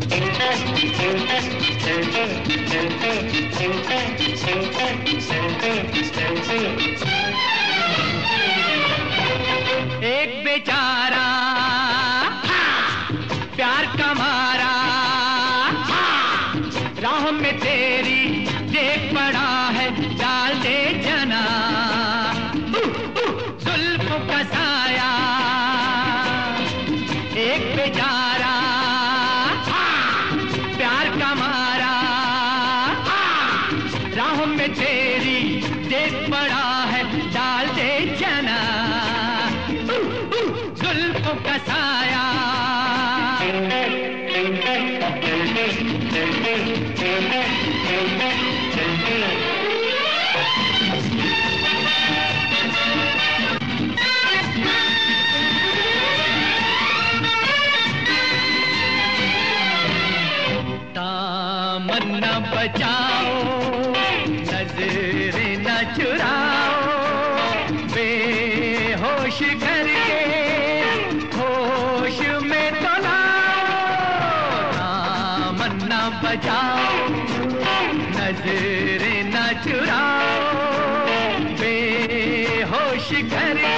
एक बेचारा प्यार का मारा, राह में तेरी देख पड़ा है, डाल दे जना जुल्फों का साया। एक बेचारा प्यार का मारा, राह में तेरी देख पड़ा है, डाल दे जना जुल्फों का साया। दामन न बचाओ, नजरें न चुराओ, बेहोश करके होश में तो लाओ। दामन न बचाओ, नजरें न चुराओ, बेहोश करके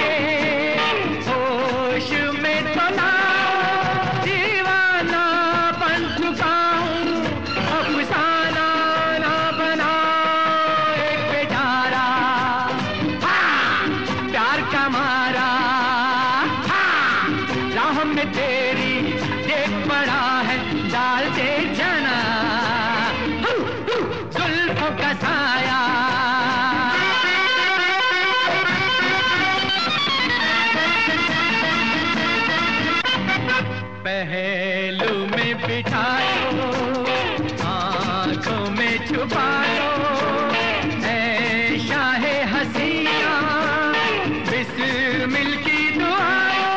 होश में तो लाओ। दीवाना बन चुका हूँ, अफसाना ना बनाओ। एक बेचारा प्यार का मारा, राह में तेरी देख पड़ा है, डाल दे जना जुल्फों का साया। पहलू में बिठा लो, आंखों में छुपा लो, ऐ शाहे हसीना बिस्मिल की दुआ।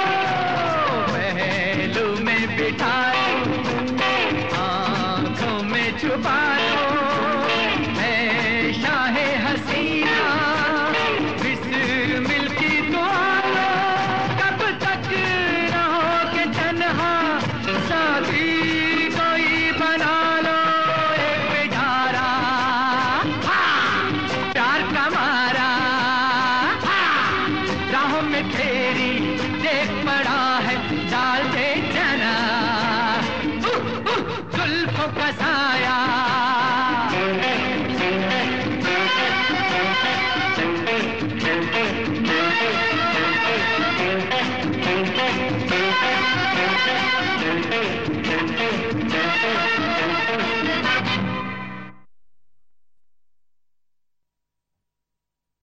पहलू में बिठा लो, आंखों में छुपा लो, ऐ शाहे हसीना बिस्मिल की दुआ। कब तक रहोगे तन्हा, साथी कोई बना लो। एक बेचारा प्यार का मारा, राह में तेरी देख पड़ा है, डाल दे जना जुल्फों का साया।